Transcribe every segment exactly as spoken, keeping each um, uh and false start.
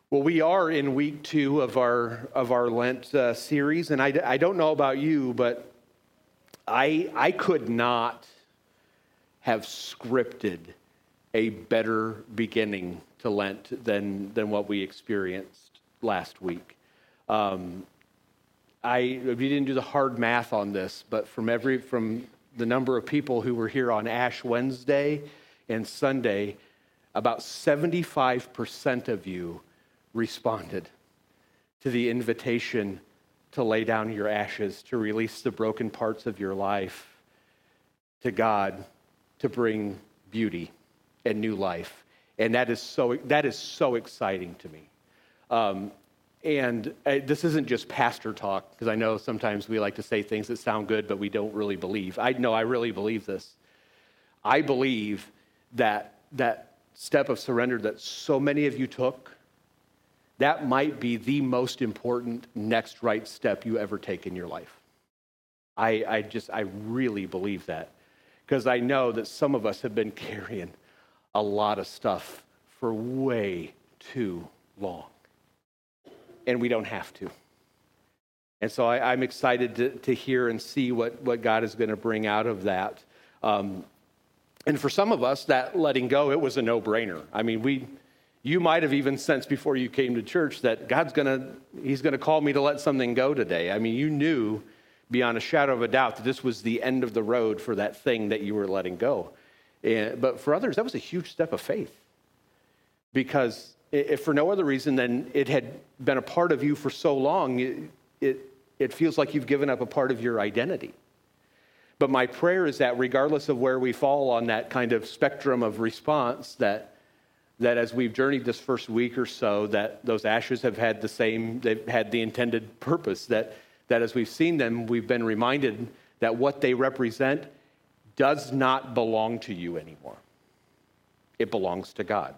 Well, we are in week two of our of our Lent uh, series, and I, I don't know about you, but I I could not have scripted a better beginning to Lent than than what we experienced last week. Um, I we didn't do the hard math on this, but from every from the number of people who were here on Ash Wednesday and Sunday, about seventy-five percent of you responded to the invitation to lay down your ashes, to release the broken parts of your life to God, to bring beauty and new life. And that is so that is so exciting to me. Um, and uh, this isn't just pastor talk, because I know sometimes we like to say things that sound good, but we don't really believe. I know I really believe this. I believe that that step of surrender that so many of you took, that might be the most important next right step you ever take in your life. I, I just, I really believe that, because I know that some of us have been carrying a lot of stuff for way too long, and we don't have to. And so I, I'm excited to, to hear and see what, what God is going to bring out of that. Um, and for some of us, that letting go, it was a no-brainer. I mean, we... You might have even sensed before you came to church that God's going to, he's going to call me to let something go today. I mean, you knew beyond a shadow of a doubt that this was the end of the road for that thing that you were letting go. And, but for others, that was a huge step of faith. Because if for no other reason than it had been a part of you for so long, it, it, it feels like you've given up a part of your identity. But my prayer is that regardless of where we fall on that kind of spectrum of response, that that as we've journeyed this first week or so, that those ashes have had the same, they've had the intended purpose, that, that as we've seen them, we've been reminded that what they represent does not belong to you anymore. It belongs to God.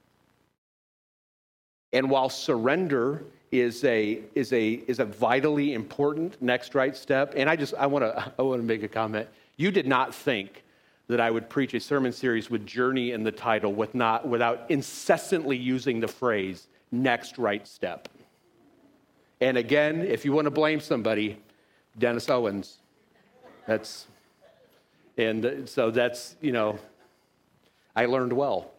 And while surrender is a is a is a vitally important next right step, and I just I want to I want to make a comment. You did not think that I would preach a sermon series with journey in the title with not, without incessantly using the phrase, next right step. And again, if you want to blame somebody, Dennis Owens. That's, and so that's, you know, I learned well.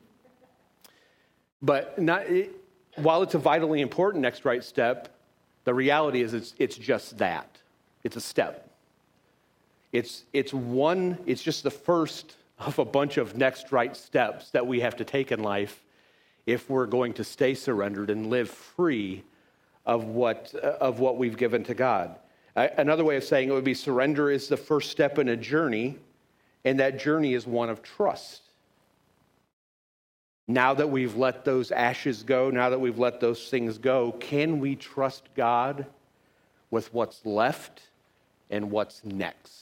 But not, it, while it's a vitally important next right step, the reality is it's, it's just that. It's a step. It's it's one, it's just the first of a bunch of next right steps that we have to take in life if we're going to stay surrendered and live free of what of what we've given to God. Another way of saying it would be surrender is the first step in a journey, and that journey is one of trust. Now that we've let those ashes go, now that we've let those things go, can we trust God with what's left and what's next?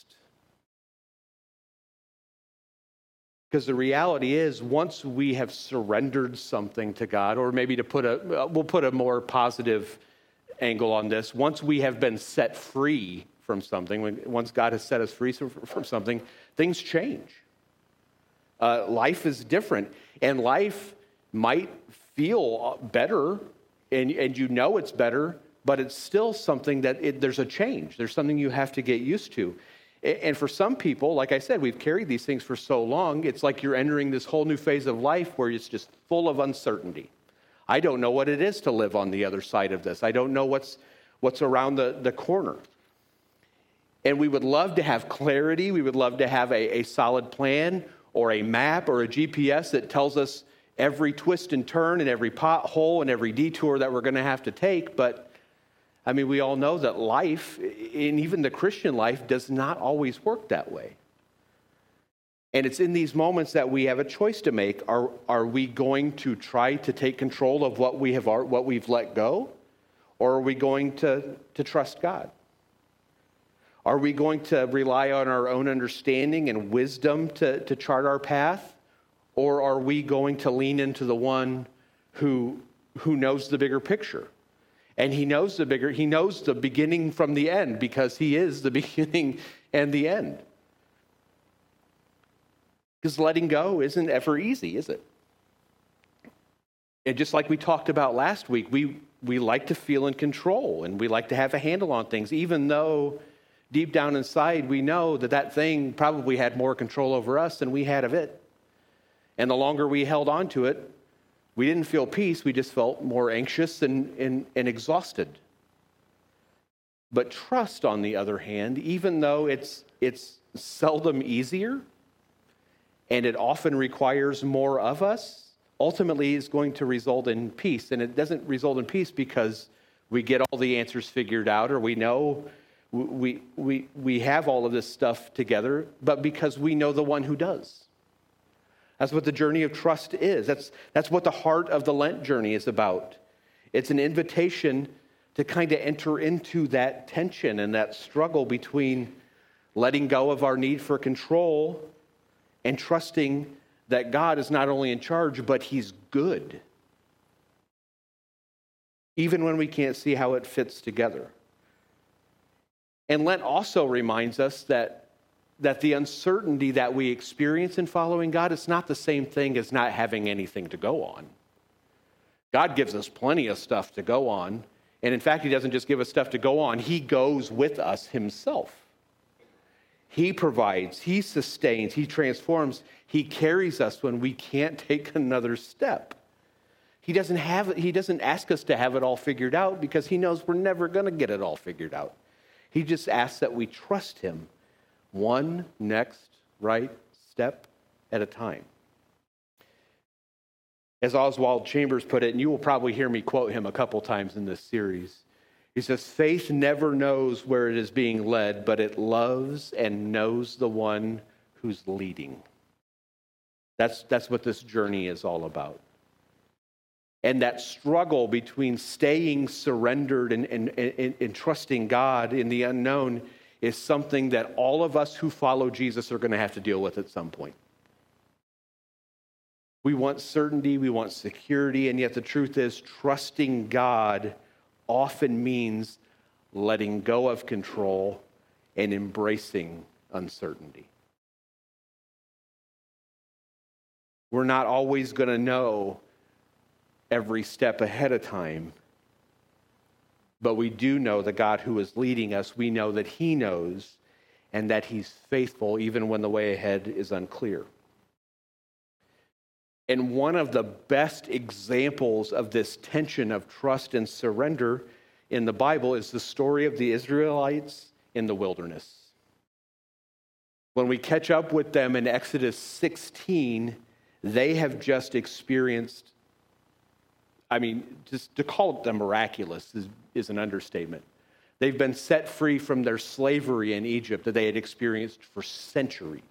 Because the reality is, once we have surrendered something to God, or maybe to put a, we'll put a more positive angle on this, once we have been set free from something, once God has set us free from something, things change. Uh, life is different, and life might feel better, and, and you know it's better, but it's still something that it, there's a change. There's something you have to get used to. And for some people, like I said, we've carried these things for so long, it's like you're entering this whole new phase of life where it's just full of uncertainty. I don't know what it is to live on the other side of this. I don't know what's what's around the, the corner. And we would love to have clarity. We would love to have a, a solid plan or a map or a G P S that tells us every twist and turn and every pothole and every detour that we're going to have to take. But I mean, we all know that life, and even the Christian life, does not always work that way. And it's in these moments that we have a choice to make. Are, are we going to try to take control of what we have, what we've let go? Or are we going to, to trust God? Are we going to rely on our own understanding and wisdom to, to chart our path? Or are we going to lean into the one who, who knows the bigger picture? And he knows the bigger, he knows the beginning from the end, because he is the beginning and the end. Because letting go isn't ever easy, is it? And just like we talked about last week, we, we like to feel in control and we like to have a handle on things, even though deep down inside we know that that thing probably had more control over us than we had of it. And the longer we held on to it, we didn't feel peace, we just felt more anxious and, and, and exhausted. But trust, on the other hand, even though it's it's seldom easier and it often requires more of us, ultimately is going to result in peace. And it doesn't result in peace because we get all the answers figured out or we know we we we have all of this stuff together, but because we know the one who does. That's what the journey of trust is. That's that's what the heart of the Lent journey is about. It's an invitation to kind of enter into that tension and that struggle between letting go of our need for control and trusting that God is not only in charge, but he's good. Even when we can't see how it fits together. And Lent also reminds us that, that the uncertainty that we experience in following God is not the same thing as not having anything to go on. God gives us plenty of stuff to go on. And in fact, he doesn't just give us stuff to go on. He goes with us himself. He provides, he sustains, he transforms, he carries us when we can't take another step. He doesn't have, he doesn't ask us to have it all figured out because he knows we're never going to get it all figured out. He just asks that we trust him one next right step at a time. As Oswald Chambers put it, and you will probably hear me quote him a couple times in this series, he says, faith never knows where it is being led, but it loves and knows the one who's leading. That's, that's what this journey is all about. And that struggle between staying surrendered and, and, and, and trusting God in the unknown is something that all of us who follow Jesus are going to have to deal with at some point. We want certainty, we want security, and yet the truth is trusting God often means letting go of control and embracing uncertainty. We're not always going to know every step ahead of time, but we do know the God who is leading us. We know that he knows and that he's faithful even when the way ahead is unclear. And one of the best examples of this tension of trust and surrender in the Bible is the story of the Israelites in the wilderness. When we catch up with them in Exodus sixteen, they have just experienced, I mean, just to call it the miraculous is, is an understatement. They've been set free from their slavery in Egypt that they had experienced for centuries.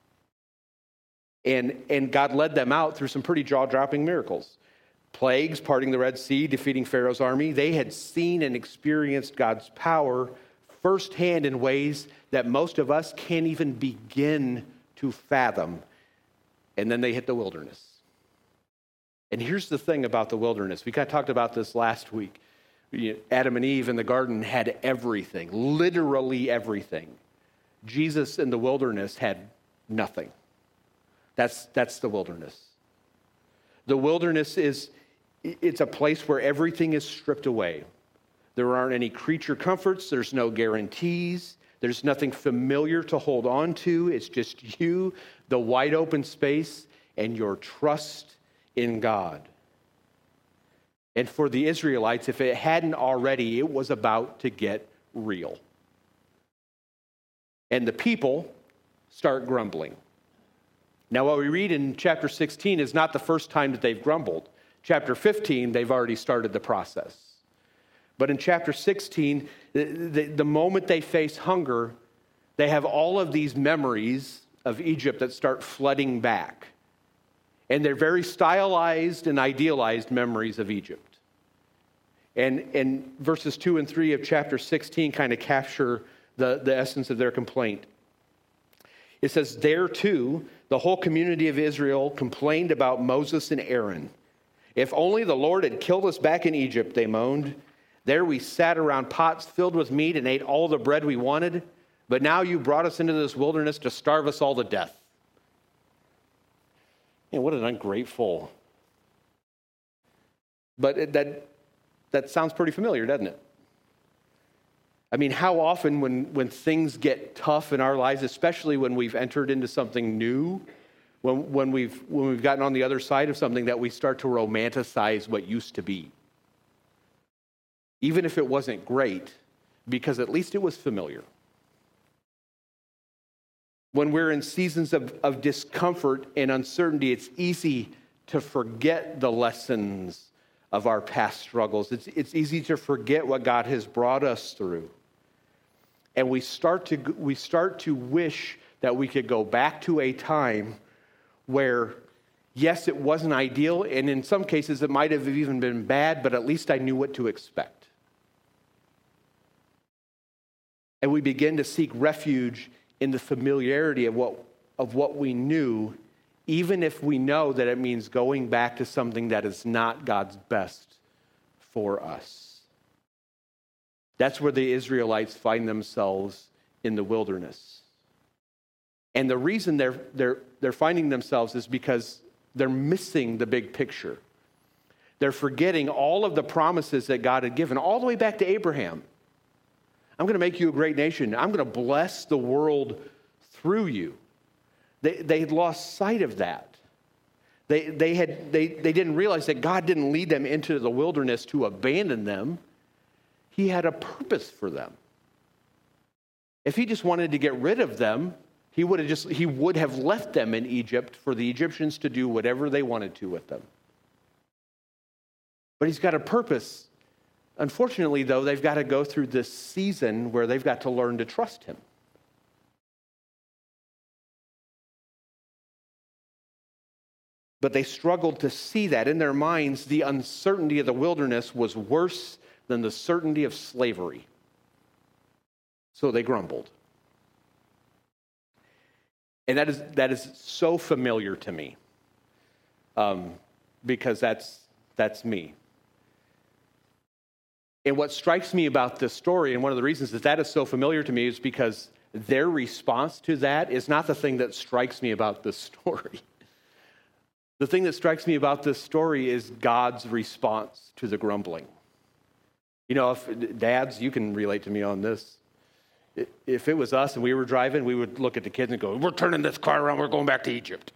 And, and God led them out through some pretty jaw-dropping miracles. Plagues, parting the Red Sea, defeating Pharaoh's army. They had seen and experienced God's power firsthand in ways that most of us can't even begin to fathom. And then they hit the wilderness. And here's the thing about the wilderness. We kind of talked about this last week. Adam and Eve in the garden had everything, literally everything. Jesus in the wilderness had nothing. That's, that's the wilderness. The wilderness is, it's a place where everything is stripped away. There aren't any creature comforts. There's no guarantees. There's nothing familiar to hold on to. It's just you, the wide open space, and your trust in God. And for the Israelites, if it hadn't already, it was about to get real. And the people start grumbling. Now, what we read in chapter sixteen is not the first time that they've grumbled. Chapter fifteen, they've already started the process. But in chapter sixteen, the, the, the moment they face hunger, they have all of these memories of Egypt that start flooding back. And they're very stylized and idealized memories of Egypt. And, and verses two and three of chapter sixteen kind of capture the, the essence of their complaint. It says, there too, the whole community of Israel complained about Moses and Aaron. If only the Lord had killed us back in Egypt, they moaned. There we sat around pots filled with meat and ate all the bread we wanted. But now you brought us into this wilderness to starve us all to death. Man, what an ungrateful But it, that, that sounds pretty familiar, doesn't it? I mean, how often when, when things get tough in our lives, especially when we've entered into something new, when, when, we've, when we've gotten on the other side of something, that we start to romanticize what used to be. Even if it wasn't great, because at least it was familiar. When we're in seasons of, of discomfort and uncertainty, it's easy to forget the lessons of our past struggles. It's, it's easy to forget what God has brought us through. And we start to we start to wish that we could go back to a time where, yes, it wasn't ideal, and in some cases it might have even been bad, but at least I knew what to expect. And we begin to seek refuge in the familiarity of what of what we knew, even if we know that it means going back to something that is not God's best for us. That's where the Israelites find themselves in the wilderness. And the reason they're, they're, they're finding themselves is because they're missing the big picture. They're forgetting all of the promises that God had given, all the way back to Abraham. I'm going to make you a great nation. I'm going to bless the world through you. They, they had lost sight of that. They, they, had, they, they didn't realize that God didn't lead them into the wilderness to abandon them. He had a purpose for them. If he just wanted to get rid of them, he would have just he would have left them in Egypt for the Egyptians to do whatever they wanted to with them. But he's got a purpose. Unfortunately, though, they've got to go through this season where they've got to learn to trust him. But they struggled to see that. In their minds, the uncertainty of the wilderness was worse than the certainty of slavery. So they grumbled. And that is that is so familiar to me, um, because that's that's me. And what strikes me about this story, and one of the reasons that that is so familiar to me, is because their response to that is not the thing that strikes me about this story. The thing that strikes me about this story is God's response to the grumbling. You know, if dads, you can relate to me on this. If it was us and we were driving, we would look at the kids and go, we're turning this car around, we're going back to Egypt.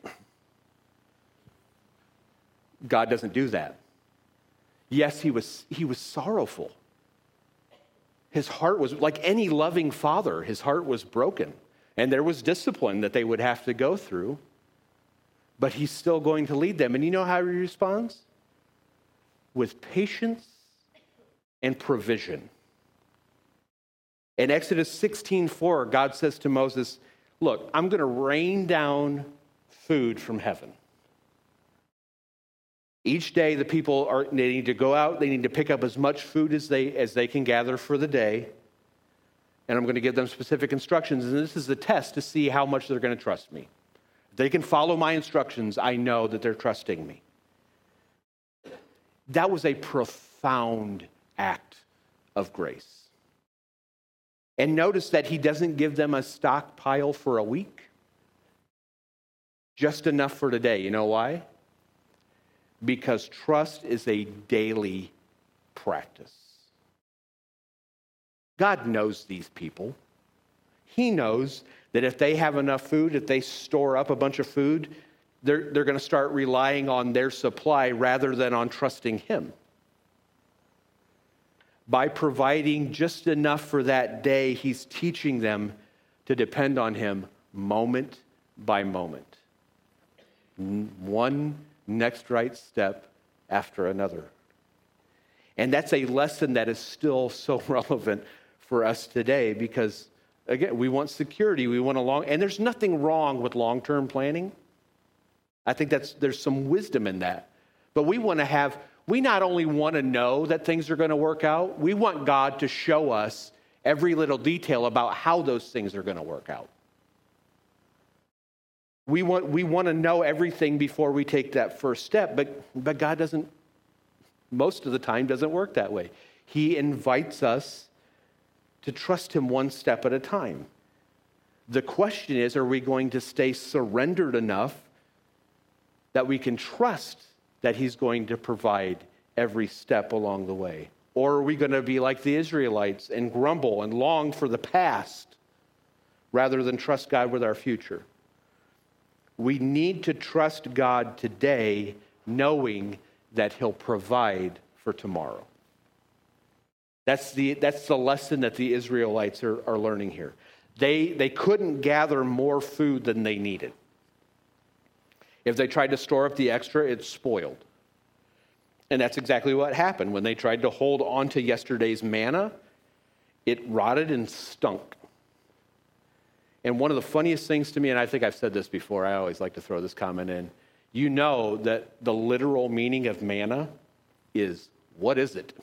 God doesn't do that. Yes, he was, he was sorrowful. His heart was, like any loving father, his heart was broken. And there was discipline that they would have to go through. But he's still going to lead them. And you know how he responds? With patience and provision. In Exodus sixteen four, God says to Moses, look, I'm going to rain down food from heaven. Each day the people are they need to go out, they need to pick up as much food as they as they can gather for the day. And I'm going to give them specific instructions. And this is the test to see how much they're going to trust me. If they can follow my instructions, I know that they're trusting me. That was a profound act of grace. And notice that he doesn't give them a stockpile for a week. Just enough for today. You know why? Because trust is a daily practice. God knows these people. He knows that if they have enough food, if they store up a bunch of food, they're, they're going to start relying on their supply rather than on trusting him. By providing just enough for that day, he's teaching them to depend on him moment by moment. One next right step after another. And that's a lesson that is still so relevant for us today because, again, we want security, we want a long, and there's nothing wrong with long-term planning. I think that's there's some wisdom in that. But we want to have, we not only want to know that things are going to work out, we want God to show us every little detail about how those things are going to work out. We want we want to know everything before we take that first step, but but God doesn't, most of the time, doesn't work that way. He invites us to trust him one step at a time. The question is, are we going to stay surrendered enough that we can trust that he's going to provide every step along the way? Or are we going to be like the Israelites and grumble and long for the past rather than trust God with our future? We need to trust God today, knowing that he'll provide for tomorrow. That's the, that's the lesson that the Israelites are, are learning here. They, they couldn't gather more food than they needed. If they tried to store up the extra, it spoiled. And that's exactly what happened. When they tried to hold on to yesterday's manna, it rotted and stunk. And one of the funniest things to me, and I think I've said this before, I always like to throw this comment in, you know that the literal meaning of manna is, what is it?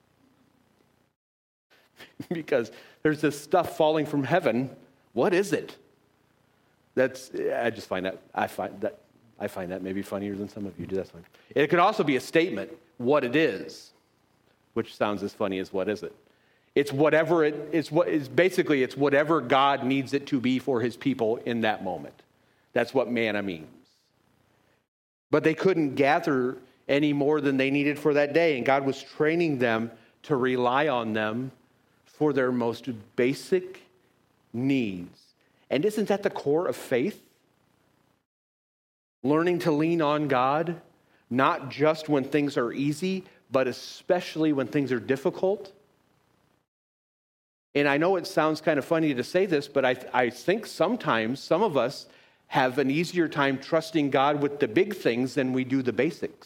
Because there's this stuff falling from heaven. What is it? That's, I just find that, I find that, I find that maybe funnier than some of you do. That's fine. It could also be a statement, what it is, which sounds as funny as what is it? It's whatever it is. What is basically it's whatever God needs it to be for his people in that moment. That's what manna means. But they couldn't gather any more than they needed for that day, and God was training them to rely on them for their most basic needs. And isn't that the core of faith? Learning to lean on God, not just when things are easy, but especially when things are difficult. And I know it sounds kind of funny to say this, but I, I think sometimes some of us have an easier time trusting God with the big things than we do the basics.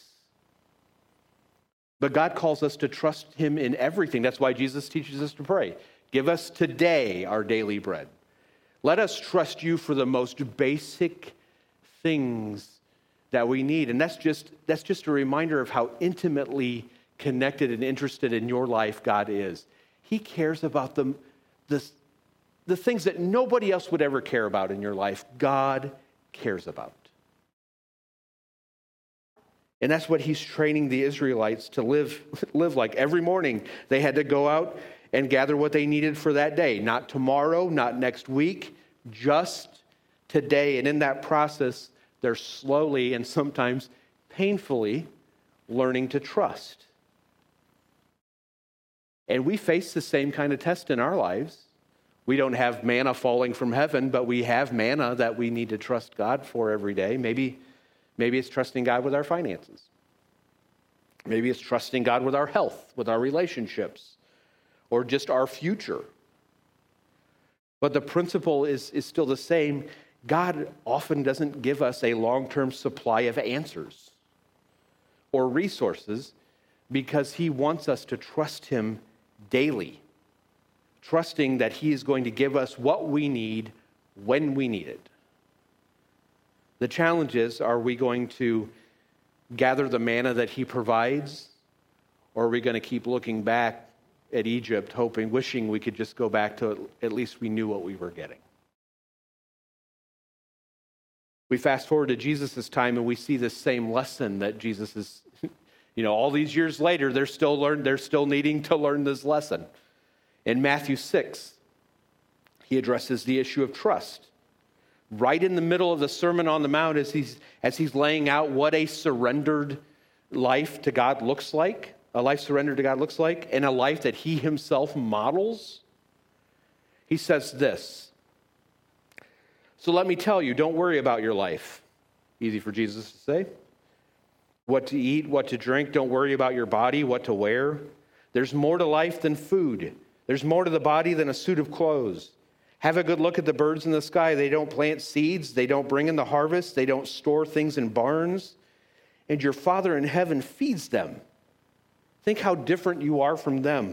But God calls us to trust him in everything. That's why Jesus teaches us to pray. Give us today our daily bread. Let us trust you for the most basic things that we need. And that's just, that's just a reminder of how intimately connected and interested in your life God is. He cares about the, the, the things that nobody else would ever care about in your life. God cares about. And that's what he's training the Israelites to live, live like. Every morning, they had to go out and gather what they needed for that day. Not tomorrow, not next week, just today. And in that process, they're slowly and sometimes painfully learning to trust. And we face the same kind of test in our lives. We don't have manna falling from heaven, but we have manna that we need to trust God for every day. Maybe, maybe it's trusting God with our finances. Maybe it's trusting God with our health, with our relationships, or just our future. But the principle is, is still the same. God often doesn't give us a long-term supply of answers or resources because he wants us to trust him daily, trusting that he is going to give us what we need when we need it. The challenge is, are we going to gather the manna that he provides, or are we going to keep looking back at Egypt, hoping, wishing we could just go back to at least we knew what we were getting? We fast forward to Jesus' time and we see this same lesson that Jesus is, you know, all these years later, they're still learn, they're still needing to learn this lesson. In Matthew six, he addresses the issue of trust. Right in the middle of the Sermon on the Mount, as he's, as he's laying out what a surrendered life to God looks like, a life surrendered to God looks like, and a life that he himself models, he says this. So let me tell you, don't worry about your life. Easy for Jesus to say. What to eat, what to drink. Don't worry about your body, what to wear. There's more to life than food. There's more to the body than a suit of clothes. Have a good look at the birds in the sky. They don't plant seeds. They don't bring in the harvest. They don't store things in barns. And your Father in heaven feeds them. Think how different you are from them.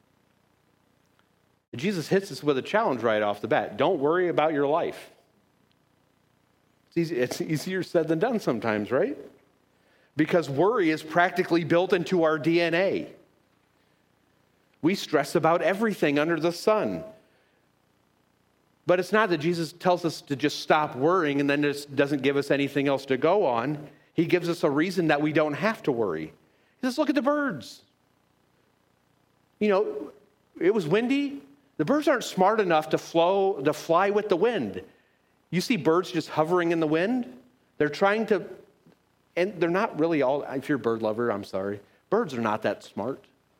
Jesus hits us with a challenge right off the bat. Don't worry about your life. It's, easy, it's easier said than done sometimes, right? Because worry is practically built into our D N A. We stress about everything under the sun. But it's not that Jesus tells us to just stop worrying and then just doesn't give us anything else to go on. He gives us a reason that we don't have to worry. He says, look at the birds. You know, it was windy. The birds aren't smart enough to flow, to fly with the wind. You see birds just hovering in the wind. They're trying to, and they're not really all, if you're a bird lover, I'm sorry, Birds are not that smart.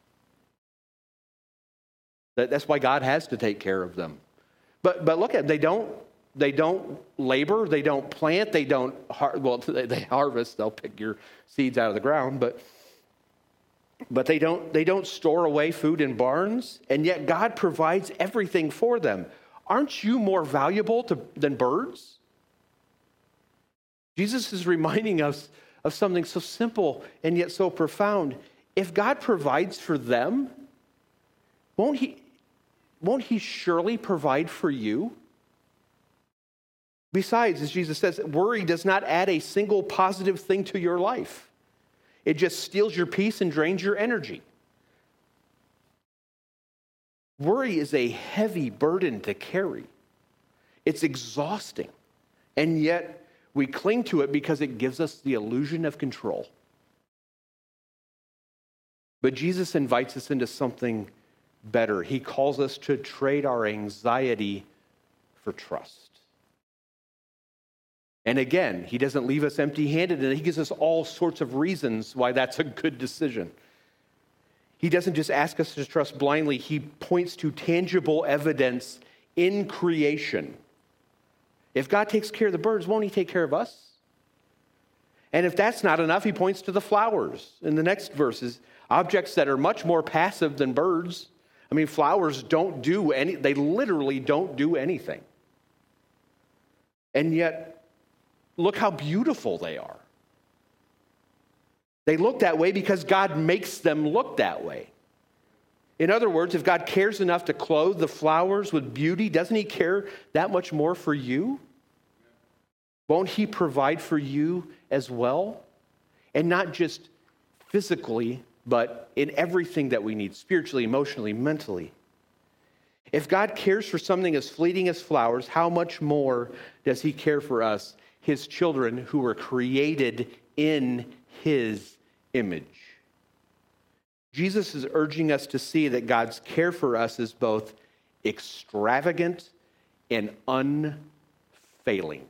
That, that's why God has to take care of them. But but look at, they don't they don't labor, they don't plant, they don't har- well they, they harvest. They'll pick your seeds out of the ground, but but they don't they don't store away food in barns, and yet God provides everything for them. Aren't you more valuable to, than birds? Jesus is reminding us of something so simple and yet so profound. If God provides for them, won't he, won't he surely provide for you? Besides, as Jesus says, worry does not add a single positive thing to your life. It just steals your peace and drains your energy. Worry is a heavy burden to carry. It's exhausting. And yet we cling to it because it gives us the illusion of control. But Jesus invites us into something better. He calls us to trade our anxiety for trust. And again, he doesn't leave us empty-handed, and he gives us all sorts of reasons why that's a good decision. He doesn't just ask us to trust blindly. He points to tangible evidence in creation. If God takes care of the birds, won't he take care of us? And if that's not enough, he points to the flowers in the next verses, objects that are much more passive than birds. I mean, flowers don't do any, they literally don't do anything. And yet, look how beautiful they are. They look that way because God makes them look that way. In other words, if God cares enough to clothe the flowers with beauty, doesn't he care that much more for you? Won't he provide for you as well? And not just physically, but in everything that we need, spiritually, emotionally, mentally. If God cares for something as fleeting as flowers, how much more does he care for us, his children who were created in his image? Jesus is urging us to see that God's care for us is both extravagant and unfailing.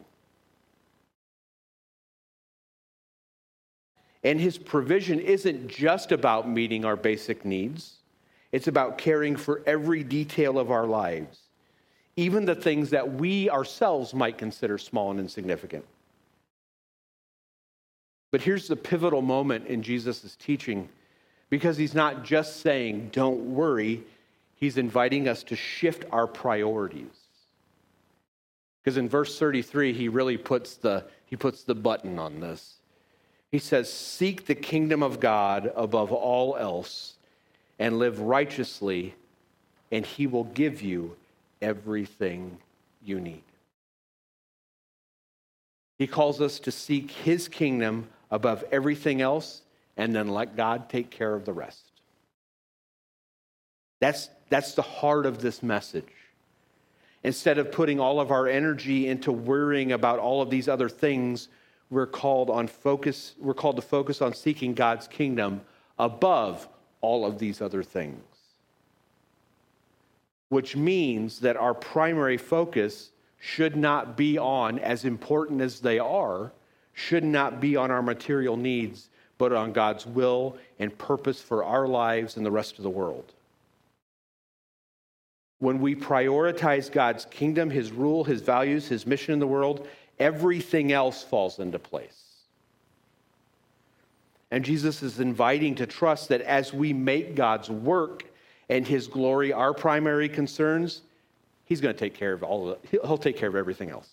And his provision isn't just about meeting our basic needs. It's about caring for every detail of our lives, even the things that we ourselves might consider small and insignificant. But here's the pivotal moment in Jesus' teaching, because he's not just saying, don't worry, he's inviting us to shift our priorities. Because in verse thirty-three, he really puts the, he puts the button on this. He says, seek the kingdom of God above all else and live righteously, and he will give you everything you need. He calls us to seek his kingdom above everything else, and then let God take care of the rest. That's, that's the heart of this message. Instead of putting all of our energy into worrying about all of these other things, we're called on focus, we're called to focus on seeking God's kingdom above all of these other things. Which means that our primary focus should not be on, as important as they are, should not be on our material needs, but on God's will and purpose for our lives and the rest of the world. When we prioritize God's kingdom, his rule, his values, his mission in the world, everything else falls into place. And Jesus is inviting to trust that as we make God's work and his glory our primary concerns, he's going to take care of all of it. He'll take care of everything else.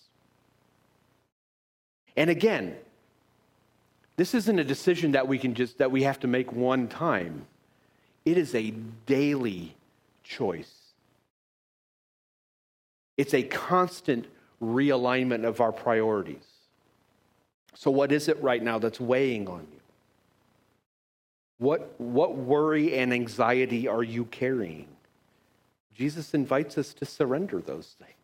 And again, this isn't a decision that we can just that we have to make one time. It is a daily choice. It's a constant realignment of our priorities. So what is it right now that's weighing on you? What, what worry and anxiety are you carrying? Jesus invites us to surrender those things,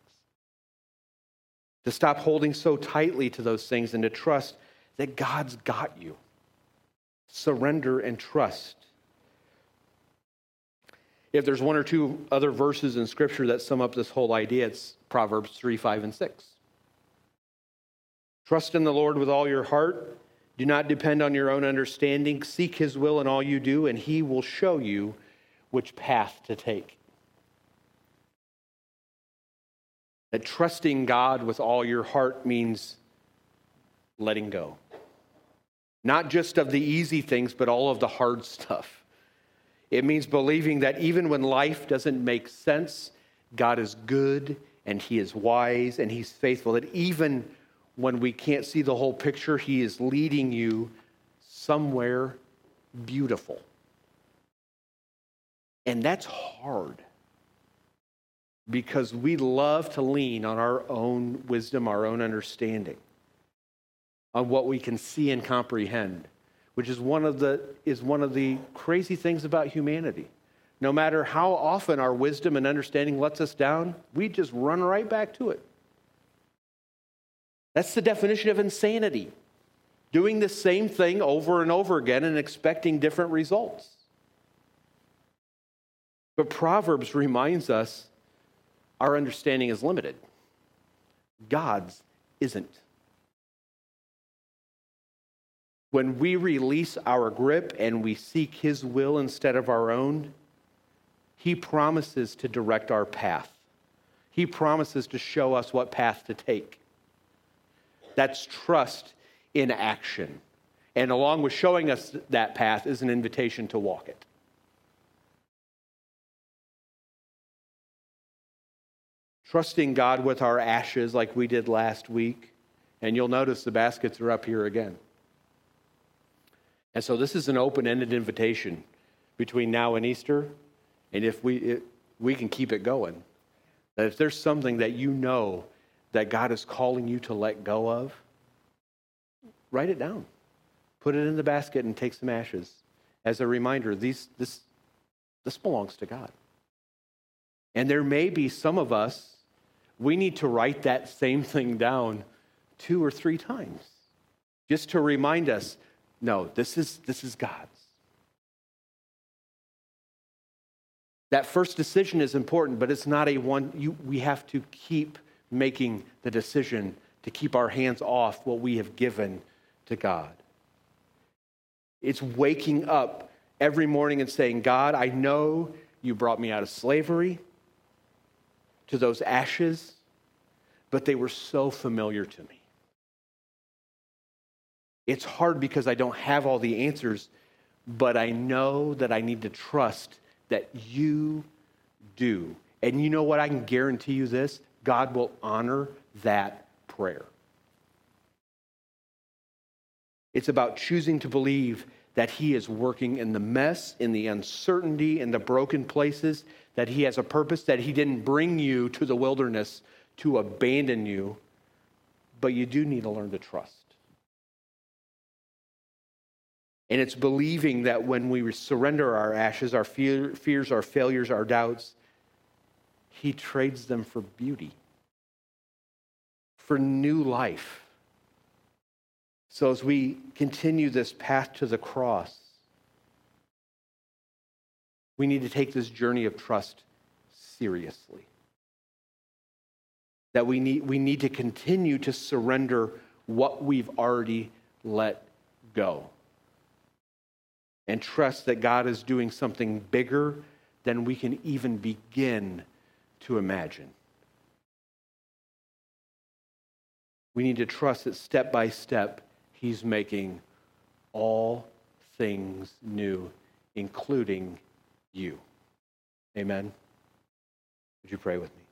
to stop holding so tightly to those things and to trust that God's got you. Surrender and trust. If there's one or two other verses in Scripture that sum up this whole idea, it's Proverbs three, five, and six. Trust in the Lord with all your heart. Do not depend on your own understanding. Seek his will in all you do, and he will show you which path to take. That trusting God with all your heart means letting go. Not just of the easy things, but all of the hard stuff. It means believing that even when life doesn't make sense, God is good and he is wise and he's faithful. That even when we can't see the whole picture, he is leading you somewhere beautiful. And that's hard because we love to lean on our own wisdom, our own understanding, on what we can see and comprehend, which is one of the is one of the crazy things about humanity. No matter how often our wisdom and understanding lets us down, we just run right back to it. That's the definition of insanity. Doing the same thing over and over again and expecting different results. But Proverbs reminds us our understanding is limited. God's isn't. When we release our grip and we seek his will instead of our own, he promises to direct our path. He promises to show us what path to take. That's trust in action. And along with showing us that path is an invitation to walk it. Trusting God with our ashes like we did last week. And you'll notice the baskets are up here again. And so this is an open-ended invitation between now and Easter. And if we it, we can keep it going. That if there's something that you know that God is calling you to let go of, write it down. Put it in the basket and take some ashes. As a reminder, these this this belongs to God. And there may be some of us, we need to write that same thing down two or three times. Just to remind us, no, this is this is God's. That first decision is important, but it's not a one, you, we have to keep making the decision to keep our hands off what we have given to God. It's waking up every morning and saying, God, I know you brought me out of slavery to those ashes, but they were so familiar to me. It's hard because I don't have all the answers, but I know that I need to trust that you do. And you know what? I can guarantee you this. God will honor that prayer. It's about choosing to believe that he is working in the mess, in the uncertainty, in the broken places, that he has a purpose, that he didn't bring you to the wilderness to abandon you, but you do need to learn to trust. And it's believing that when we surrender our ashes, our fear, fears, our failures, our doubts, he trades them for beauty, for new life. So as we continue this path to the cross, we need to take this journey of trust seriously. That we need, we need to continue to surrender what we've already let go. And trust that God is doing something bigger than we can even begin to imagine. We need to trust that step by step, he's making all things new, including you. Amen. Would you pray with me?